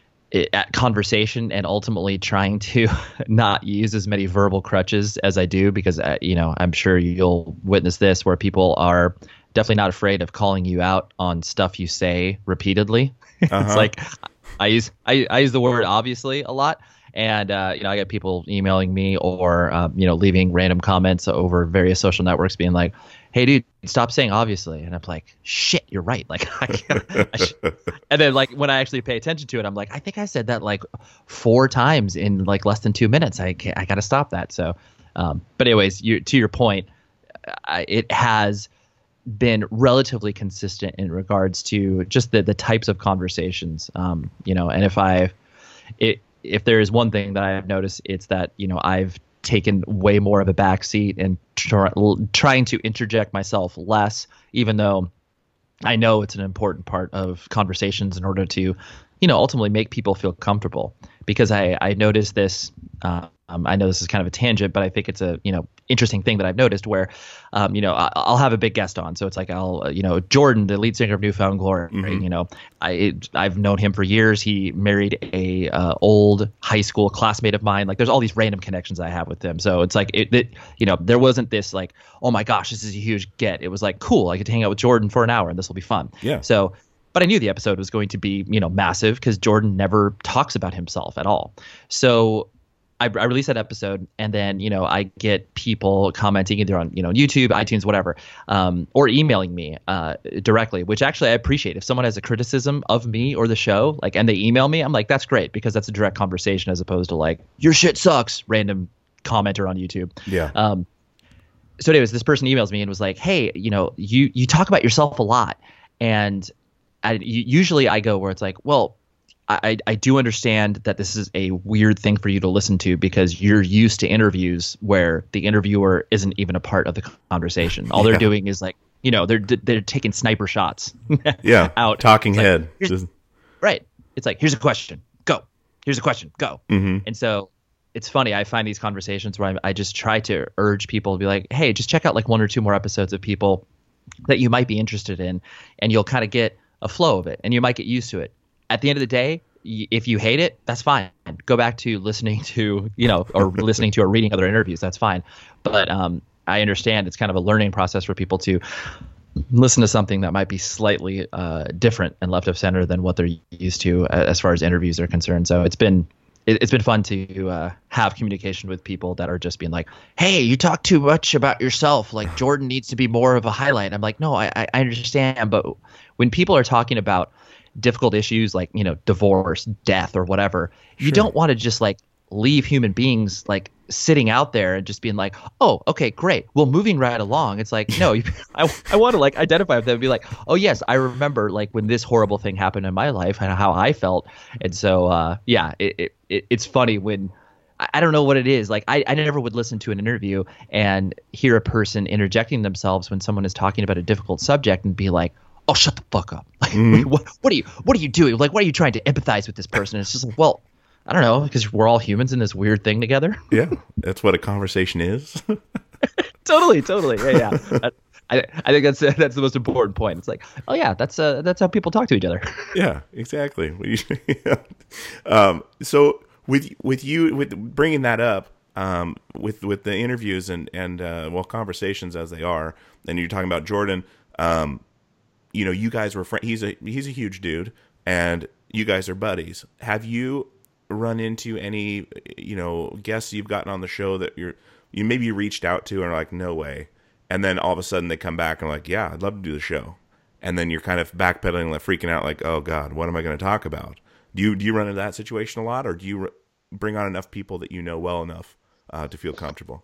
at conversation, and ultimately trying to not use as many verbal crutches as I do, because, uh, you know, I'm sure you'll witness this where people are definitely not afraid of calling you out on stuff you say repeatedly. Uh-huh. It's like I use I, I use the word obviously a lot. And, uh, you know, I get people emailing me or, um, you know, leaving random comments over various social networks being like, hey, dude, stop saying obviously. And I'm like, shit, you're right. Like, I, I should. And then like when I actually pay attention to it, I'm like, I think I said that like four times in like less than two minutes. I can't, I got to stop that. So, um, but anyways, you, to your point, I, it has been relatively consistent in regards to just the, the types of conversations, um, you know, and if I, it, if there is one thing that I have noticed, it's that, you know, I've taken way more of a backseat and try, trying to interject myself less, even though I know it's an important part of conversations in order to, you know, ultimately make people feel comfortable. Because I, I noticed this, uh, um, I know this is kind of a tangent, but I think it's a, you know, interesting thing that I've noticed where, um, you know, I, I'll have a big guest on. So it's like, I'll, uh, you know, Jordan, the lead singer of New Found Glory, mm-hmm. you know, I, it, I've known him for years. He married a uh, old high school classmate of mine. Like there's all these random connections I have with him. So it's like, it, it, you know, there wasn't this like, oh my gosh, this is a huge get. It was like, cool, I get to hang out with Jordan for an hour and this will be fun. Yeah. So, but I knew the episode was going to be, you know, massive because Jordan never talks about himself at all. So I, I released that episode, and then, you know, I get people commenting either on, you know, YouTube, iTunes, whatever, um, or emailing me uh, directly, which actually I appreciate. If someone has a criticism of me or the show, like, and they email me, I'm like, that's great, because that's a direct conversation as opposed to like, your shit sucks, random commenter on YouTube. Yeah. Um, so anyways, this person emails me and was like, hey, you know, you, you talk about yourself a lot. And I, usually I go where it's like, well, I, I do understand that this is a weird thing for you to listen to because you're used to interviews where the interviewer isn't even a part of the conversation. All yeah. they're doing is like, you know, they're they're taking sniper shots. yeah, out talking it's head. Like, Just... Right. It's like, here's a question, go. Here's a question, go. Mm-hmm. And so it's funny. I find these conversations where I, I just try to urge people to be like, hey, just check out like one or two more episodes of people that you might be interested in, and you'll kind of get a flow of it, and you might get used to it. At the end of the day, if you hate it, that's fine. Go back to listening to, you know, or listening to or reading other interviews. That's fine. But um, I understand it's kind of a learning process for people to listen to something that might be slightly uh, different and left of center than what they're used to as far as interviews are concerned. So it's been it, it's been fun to uh, have communication with people that are just being like, hey, you talk too much about yourself. Like Jordan needs to be more of a highlight. I'm like, no, I, I understand. But when people are talking about difficult issues like, you know, divorce, death, or whatever, you sure. don't want to just like leave human beings like sitting out there and just being like, oh, okay, great, well, moving right along. It's like, no, you, I, I want to like identify with them and be like, oh yes, I remember like when this horrible thing happened in my life and how I felt. And so uh yeah, it, it it's funny when I, I don't know what it is. Like I, I never would listen to an interview and hear a person interjecting themselves when someone is talking about a difficult subject and be like, oh, shut the fuck up. Like, mm-hmm. what, what are you, what are you doing? Like, what are you trying to empathize with this person? And it's just like, well, I don't know, because we're all humans in this weird thing together. Yeah. That's what a conversation is. totally. Totally. Yeah. Yeah. I, I think that's, that's the most important point. It's like, oh yeah, that's, uh, that's how people talk to each other. Yeah, exactly. um, so with, with you, with bringing that up, um, with, with the interviews and, and, uh, well, conversations as they are, and you're talking about Jordan, um, you know, you guys were friends. He's a he's a huge dude, and you guys are buddies. Have you run into any, you know, guests you've gotten on the show that you're you maybe you reached out to and are like, no way. And then all of a sudden they come back and are like, yeah, I'd love to do the show. And then you're kind of backpedaling, like freaking out, like, oh God, what am I going to talk about? Do you do you run into that situation a lot, or do you re- bring on enough people that you know well enough uh, to feel comfortable?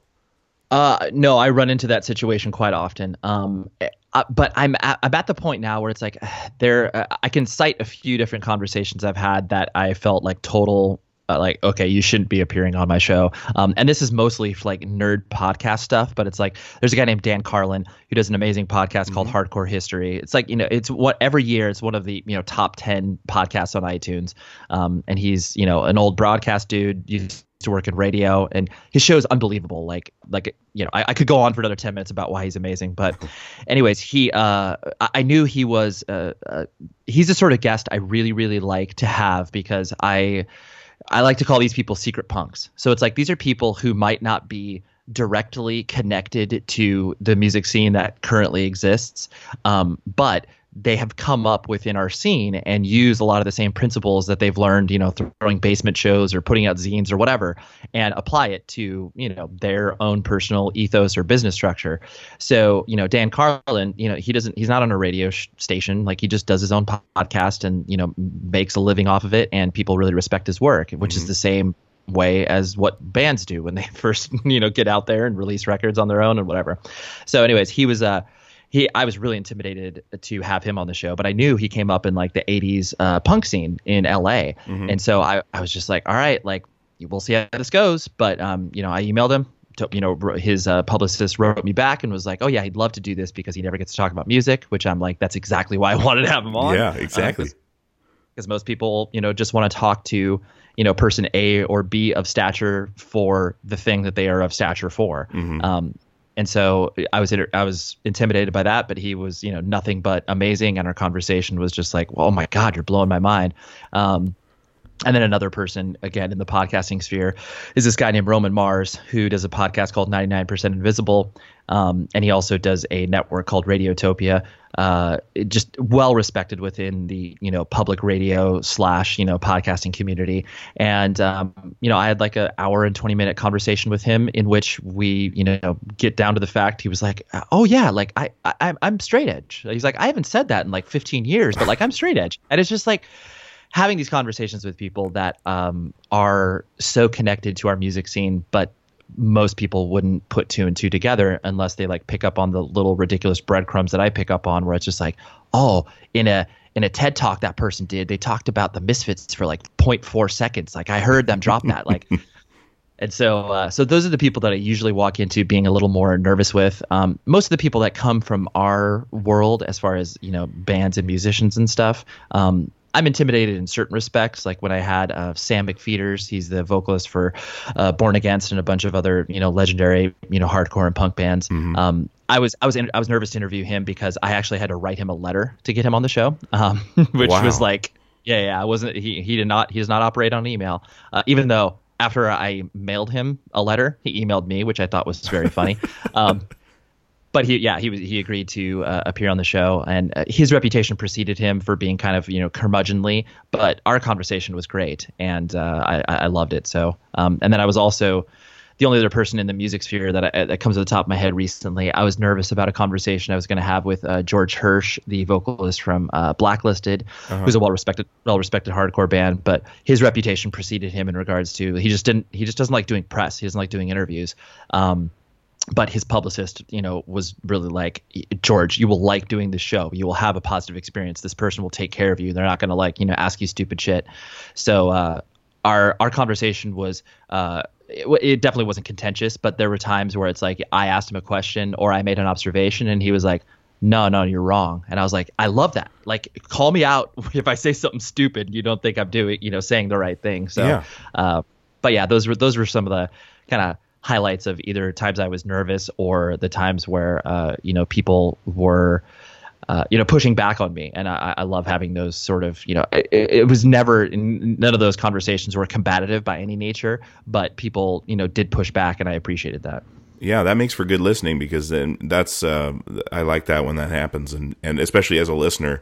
Uh, no, I run into that situation quite often. Um, uh, but I'm at, I'm at the point now where it's like there, uh, I can cite a few different conversations I've had that I felt like total, uh, like, okay, you shouldn't be appearing on my show. Um, and this is mostly for like nerd podcast stuff, but it's like, there's a guy named Dan Carlin who does an amazing podcast mm-hmm. called Hardcore History. It's like, you know, it's what every year it's one of the, you know, top ten podcasts on iTunes. Um, and he's, you know, an old broadcast dude. You, to work in radio, and his show is unbelievable. Like, like, you know, I, I could go on for another ten minutes about why he's amazing, but anyways, he, uh, I, I knew he was, uh, uh, he's the sort of guest I really, really like to have, because I, I like to call these people secret punks. So it's like, these are people who might not be directly connected to the music scene that currently exists. Um, but they have come up within our scene and use a lot of the same principles that they've learned, you know, throwing basement shows or putting out zines or whatever, and apply it to, you know, their own personal ethos or business structure. So, you know, Dan Carlin, you know, he doesn't, he's not on a radio sh- station. Like, he just does his own podcast and, you know, makes a living off of it. And people really respect his work, which mm-hmm. is the same way as what bands do when they first, you know, get out there and release records on their own and whatever. So anyways, he was, uh, He, I was really intimidated to have him on the show, but I knew he came up in like the eighties uh, punk scene in L A. Mm-hmm. And so I, I was just like, all right, like, we'll see how this goes. But, um, you know, I emailed him, to, you know, his uh, publicist wrote me back and was like, oh yeah, he'd love to do this because he never gets to talk about music, which I'm like, that's exactly why I wanted to have him on. Yeah, exactly. Because uh, most people, you know, just want to talk to, you know, person A or B of stature for the thing that they are of stature for. Mm-hmm. Um, And so I was I was intimidated by that, but he was, you know, nothing but amazing. And our conversation was just like, well, oh my God, you're blowing my mind. Um, and then another person, again, in the podcasting sphere is this guy named Roman Mars, who does a podcast called ninety-nine percent Invisible. Um, and he also does a network called Radiotopia, uh, just well respected within the, you know, public radio slash, you know, podcasting community. And, um, you know, I had like an hour and twenty minute conversation with him in which we, you know, get down to the fact he was like, oh yeah, like I, I I'm straight edge. He's like, I haven't said that in like fifteen years, but like I'm straight edge. And it's just like having these conversations with people that um, are so connected to our music scene, but most people wouldn't put two and two together unless they like pick up on the little ridiculous breadcrumbs that I pick up on, where it's just like, oh, in a in a TED talk that person did, they talked about the Misfits for like zero point four seconds. Like, I heard them drop that. Like, and so uh, so those are the people that I usually walk into being a little more nervous with. Um, most of the people that come from our world, as far as, you know, bands and musicians and stuff, um, I'm intimidated in certain respects. Like when I had uh, Sam McFeeters, he's the vocalist for uh, Born Against and a bunch of other, you know, legendary, you know, hardcore and punk bands. Mm-hmm. Um, I was I was in, I was nervous to interview him because I actually had to write him a letter to get him on the show, um, which wow. was like, yeah, yeah, I wasn't. He he did not he does not operate on email, uh, even though after I mailed him a letter, he emailed me, which I thought was very funny. Um, But he, yeah, he was he agreed to uh, appear on the show, and uh, his reputation preceded him for being kind of, you know, curmudgeonly. But our conversation was great, and uh, I, I loved it. So, um, and then I was also the only other person in the music sphere that I, that comes to the top of my head recently. I was nervous about a conversation I was going to have with uh, George Hirsch, the vocalist from uh, Blacklisted, uh-huh. who's a well respected well respected hardcore band. But his reputation preceded him in regards to he just didn't he just doesn't like doing press. He doesn't like doing interviews. Um, But his publicist, you know, was really like, George, you will like doing the show. You will have a positive experience. This person will take care of you. They're not going to, like, you know, ask you stupid shit. So uh, our our conversation was uh, it, it definitely wasn't contentious, but there were times where it's like I asked him a question or I made an observation and he was like, no, no, you're wrong. And I was like, I love that. Like, call me out if I say something stupid. You don't think I'm doing, you know, saying the right thing. So, yeah. Uh, but yeah, those were those were some of the kind of highlights of either times I was nervous or the times where, uh, you know, people were, uh, you know, pushing back on me. And I, I love having those sort of, you know, it, it was never, none of those conversations were combative by any nature, but people, you know, did push back and I appreciated that. Yeah, that makes for good listening because then that's, uh, I like that when that happens. And, and especially as a listener,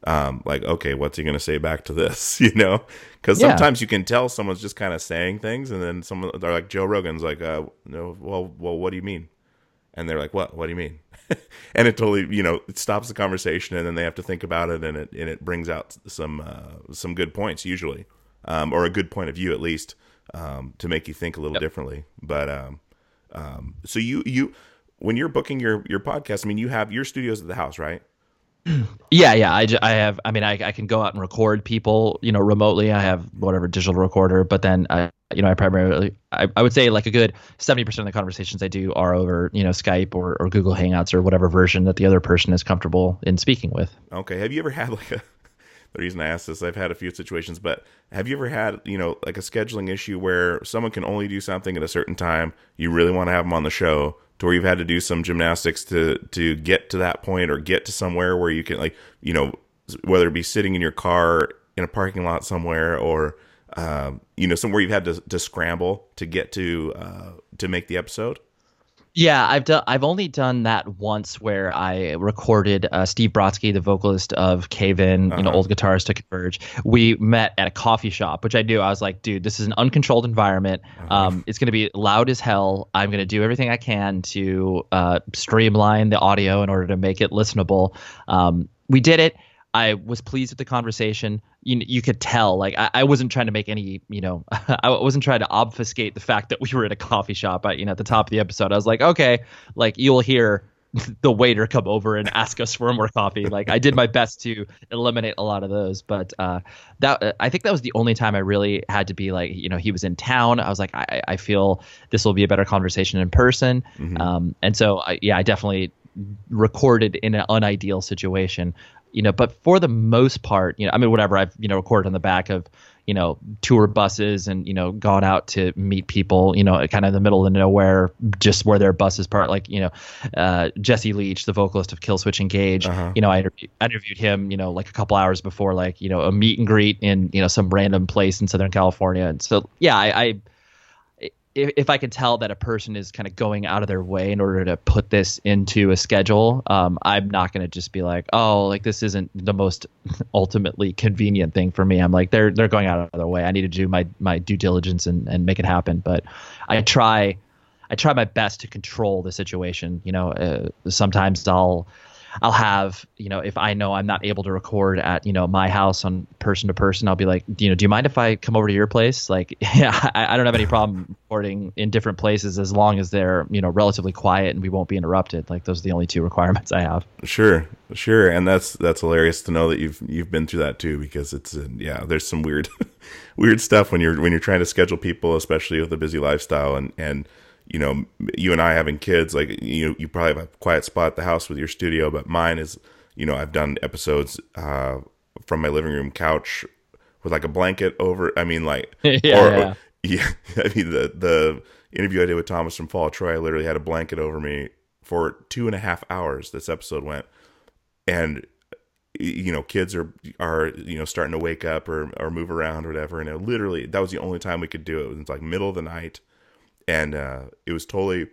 Um, like, okay, what's he going to say back to this? You know, because Yeah. sometimes you can tell someone's just kind of saying things, and then someone they're like Joe Rogan's like, uh, no, well, well, what do you mean? And they're like, what? What do you mean? And it totally, you know, it stops the conversation, and then they have to think about it, and it and it brings out some uh, some good points usually, um, or a good point of view at least, um, to make you think a little Yep. differently. But um, um, so you you when you're booking your your podcast, I mean, you have your studios at the house, right? Yeah, yeah. I, ju- I have. I mean, I, I can go out and record people, you know, remotely. I have whatever digital recorder, but then I, you know, I primarily, I, I would say like a good seventy percent of the conversations I do are over, you know, Skype or, or Google Hangouts or whatever version that the other person is comfortable in speaking with. Okay. Have you ever had like a, the reason I asked this, I've had a few situations, but have you ever had, you know, like a scheduling issue where someone can only do something at a certain time, you really want to have them on the show, to where you've had to do some gymnastics to, to get to that point or get to somewhere where you can, like, you know, whether it be sitting in your car in a parking lot somewhere or, um, you know, somewhere you've had to, to scramble to get to, uh, to make the episode? Yeah, I've done. I've only done that once, where I recorded uh, Steve Brodsky, the vocalist of Cave-In, you know, Uh-huh. old guitarist to Converge. We met at a coffee shop, which I knew. I was like, dude, this is an uncontrolled environment. Um, it's going to be loud as hell. I'm going to do everything I can to uh, streamline the audio in order to make it listenable. Um, we did it. I was pleased with the conversation. You you could tell, like, I, I wasn't trying to make any, you know, I wasn't trying to obfuscate the fact that we were at a coffee shop. I, you know, at the top of the episode, I was like, okay, like, you'll hear the waiter come over and ask us for more coffee. Like, I did my best to eliminate a lot of those, but uh, that I think that was the only time I really had to be like, you know, he was in town. I was like, I, I feel this will be a better conversation in person. Mm-hmm. Um, and so, I, yeah, I definitely recorded in an unideal situation. You know, but for the most part, you know, I mean, whatever, I've, you know, recorded on the back of, you know, tour buses and, you know, gone out to meet people, you know, kind of in the middle of nowhere, just where their buses parked. Like, you know, uh, Jesse Leach, the vocalist of Killswitch Engage, Uh-huh. you know, I interviewed, I interviewed him, you know, like a couple hours before, like, you know, a meet and greet in, you know, some random place in Southern California. And so, yeah, I, I if, if I can tell that a person is kind of going out of their way in order to put this into a schedule, um, I'm not going to just be like, oh, like, this isn't the most ultimately convenient thing for me. I'm like, they're they're going out of their way. I need to do my my due diligence and, and make it happen. But I try I try my best to control the situation. You know, uh, sometimes I'll I'll have, you know, if I know I'm not able to record at, you know, my house on person to person, I'll be like, you know, do you mind if I come over to your place? Like, yeah, I, I don't have any problem recording in different places as long as they're, you know, relatively quiet and we won't be interrupted. Like, those are the only two requirements I have. Sure, sure, and that's that's hilarious to know that you've you've been through that too, because it's uh, yeah, there's some weird weird stuff when you're when you're trying to schedule people, especially with a busy lifestyle, and and you know, you and I having kids, like, you you probably have a quiet spot at the house with your studio, but mine is, you know, I've done episodes uh, from my living room couch with like a blanket over. I mean, like, yeah, or, yeah. or yeah, I mean the the interview I did with Thomas from Fall Troy, I literally had a blanket over me for two and a half hours. This episode went, and you know, kids are are you know starting to wake up or or move around or whatever, and it literally that was the only time we could do it. It was like middle of the night. And uh, it was totally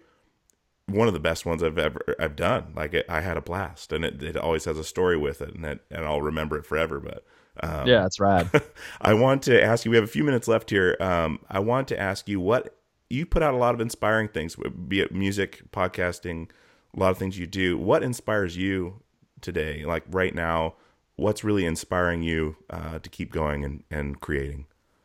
one of the best ones I've ever I've done. Like, it, I had a blast, and it, it always has a story with it, and it, and I'll remember it forever. But um, Yeah, it's rad. I want to ask you. We have a few minutes left here. Um, I want to ask you what you put out a lot of inspiring things, be it music, podcasting, a lot of things you do. What inspires you today? Like right now, what's really inspiring you uh, to keep going and, and creating?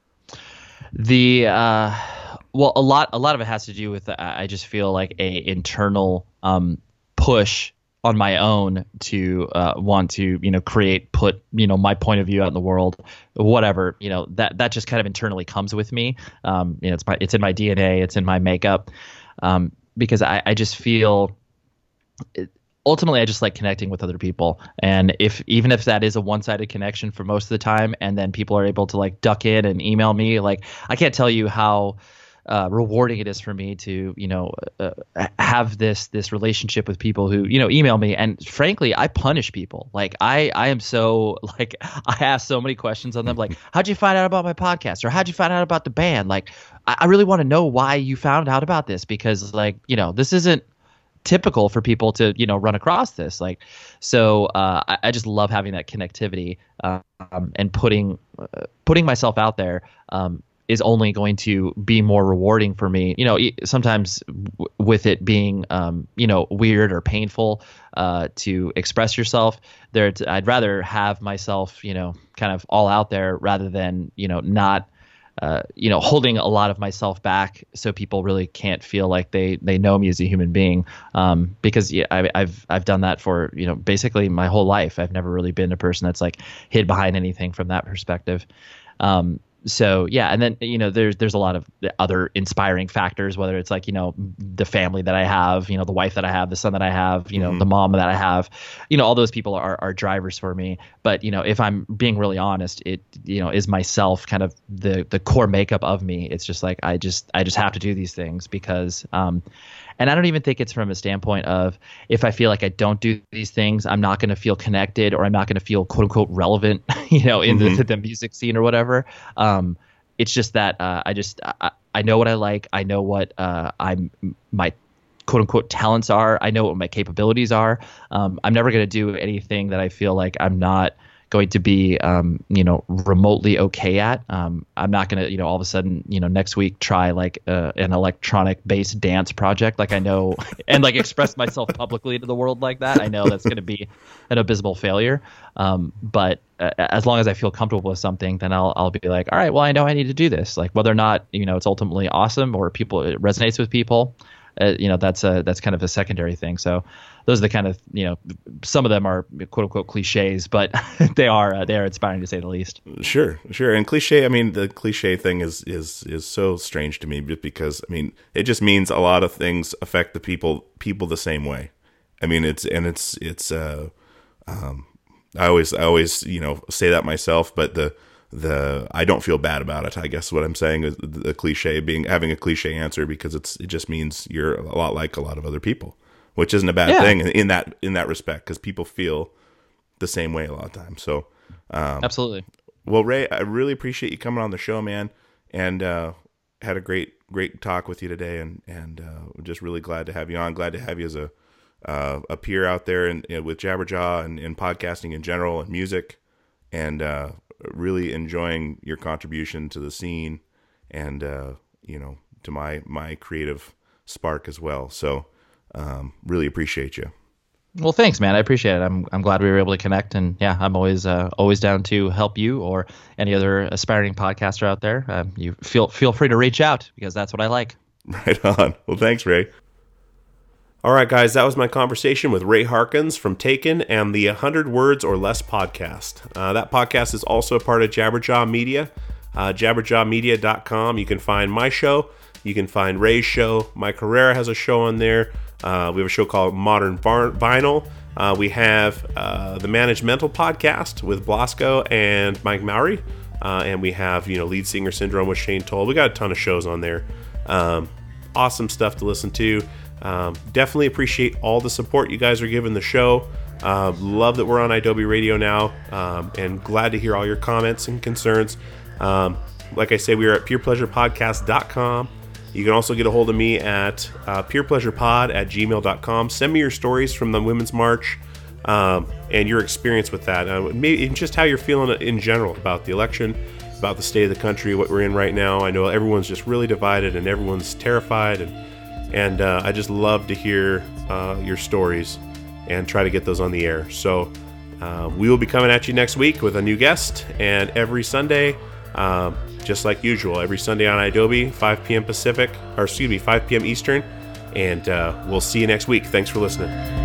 The uh, well, a lot a lot of it has to do with uh, I just feel like a internal um, push on my own to uh, want to, you know, create, put, you know, my point of view out in the world, whatever, you know, that that just kind of internally comes with me. Um, you know, it's my it's in my D N A, it's in my makeup, um, because I, I just feel. It, Ultimately, I just like connecting with other people. And if even if that is a one-sided connection for most of the time, and then people are able to like duck in and email me, like, I can't tell you how uh, rewarding it is for me to, you know, uh, have this this relationship with people who, you know, email me. And frankly, I punish people. Like, I, I am so like I ask so many questions on them. Like, how'd you find out about my podcast? Or how'd you find out about the band? Like, I, I really want to know why you found out about this, because, like, you know, this isn't typical for people to, you know, run across this. Like, so uh, I, I just love having that connectivity um, and putting uh, putting myself out there. Um, is only going to be more rewarding for me. You know, sometimes w- with it being, um, you know, weird or painful uh, to express yourself there, t- I'd rather have myself, you know, kind of all out there rather than, you know, not, uh, you know, holding a lot of myself back so people really can't feel like they, they know me as a human being. Um, because yeah, I, I've, I've done that for, you know, basically my whole life. I've never really been a person that's like hid behind anything from that perspective. Um, So yeah, and then you know there's there's a lot of other inspiring factors, whether it's like you know the family that I have, you know the wife that I have, the son that I have, you know mm-hmm. the mom that I have, you know all those people are are drivers for me. But you know if I'm being really honest, it you know is myself kind of the the core makeup of me. It's just like I just I just have to do these things because. Um, And I don't even think it's from a standpoint of if I feel like I don't do these things, I'm not going to feel connected or I'm not going to feel quote unquote relevant, you know, in mm-hmm. the, the music scene or whatever. Um, it's just that uh, I just I, I know what I like. I know what uh, I'm my quote unquote talents are. I know what my capabilities are. Um, I'm never going to do anything that I feel like I'm not going to be, um, you know, remotely okay at. Um, I'm not going to, you know, all of a sudden, you know, next week try like uh, an electronic based dance project. Like I know and like express myself publicly to the world like that. I know that's going to be an abysmal failure. Um, but uh, as long as I feel comfortable with something, then I'll, I'll be like, all right, well, I know I need to do this. Like whether or not, you know, it's ultimately awesome or people, it resonates with people. Uh, you know, that's a, that's kind of a secondary thing. So those are the kind of, you know, some of them are quote unquote cliches, but they are, uh, they are inspiring to say the least. Sure. Sure. And cliche, I mean, the cliche thing is, is, is so strange to me just because, I mean, it just means a lot of things affect the people, people the same way. I mean, it's, and it's, it's, uh, um, I always, I always, you know, say that myself, but the, the I don't feel bad about it. I guess what I'm saying is the cliche being having a cliche answer because it's it just means you're a lot like a lot of other people, which isn't a bad yeah. thing in that in that respect because people feel the same way a lot of times. So um, absolutely. Well, Ray, I really appreciate you coming on the show, man, and uh, had a great great talk with you today, and and uh, we're just really glad to have you on. Glad to have you as a uh, a peer out there and with Jabberjaw and, and podcasting in general and music, and. Uh, really enjoying your contribution to the scene and, uh, you know, to my, my creative spark as well. So, um, really appreciate you. Well, thanks, man. I appreciate it. I'm, I'm glad we were able to connect and yeah, I'm always, uh, always down to help you or any other aspiring podcaster out there. Um, you feel, feel free to reach out because that's what I like. Right on. Well, thanks, Ray. All right, guys, that was my conversation with Ray Harkins from Taken and the one hundred Words or Less podcast. Uh, that podcast is also a part of Jabberjaw Media, uh, jabberjaw media dot com. You can find my show. You can find Ray's show. Mike Herrera has a show on there. Uh, we have a show called Modern Bar- Vinyl. Uh, we have uh, the Managemental podcast with Blasco and Mike Mowry. Uh, and we have, you know, Lead Singer Syndrome with Shane Toll. We got a ton of shows on there. Um, awesome stuff to listen to. Um, definitely appreciate all the support you guys are giving the show. Uh, love that we're on Adobe Radio now, um, and glad to hear all your comments and concerns. Um, like I say, we are at peer pleasure podcast dot com. You can also get a hold of me at uh, peer pleasure pod at gmail dot com. Send me your stories from the Women's March um, and your experience with that. Uh, maybe just how you're feeling in general about the election, about the state of the country, what we're in right now. I know everyone's just really divided and everyone's terrified, and And uh, I just love to hear uh, your stories and try to get those on the air. So uh, we will be coming at you next week with a new guest. And every Sunday, uh, just like usual, every Sunday on Adobe, five p.m. Pacific, or excuse me, five p.m. Eastern. And uh, we'll see you next week. Thanks for listening.